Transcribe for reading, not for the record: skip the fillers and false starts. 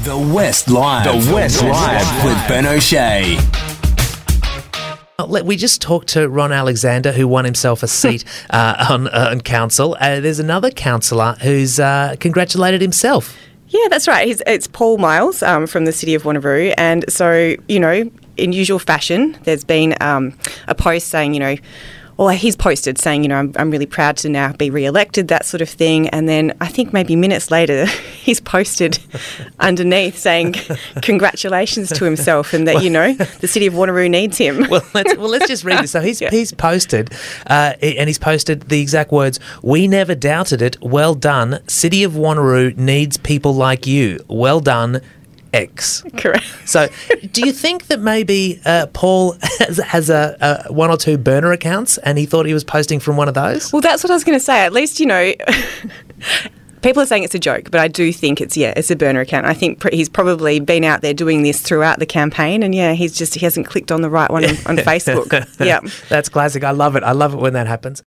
The West Live. The West Live with Ben O'Shea. We just talked to Ron Alexander, who won himself a seat on council. There's another councillor who's congratulated himself. Yeah, that's right. It's Paul Miles from the City of Wanneroo. And so, in usual fashion, there's been a post saying, he's posted saying, I'm really proud to now be re-elected, that sort of thing. And then I think maybe minutes later, he's posted underneath saying congratulations to himself and that, the City of Wanneroo needs him. Well, let's just read this. So he's posted, and he's posted the exact words, "We never doubted it. Well done. City of Wanneroo needs people like you. Well done. X." Correct. So do you think that maybe Paul has a one or two burner accounts and he thought he was posting from one of those? Well, that's what I was going to say. At least, people are saying it's a joke, but I do think it's a burner account. I think he's probably been out there doing this throughout the campaign and, he hasn't clicked on the right one on Facebook. Yeah. That's classic. I love it. I love it when that happens.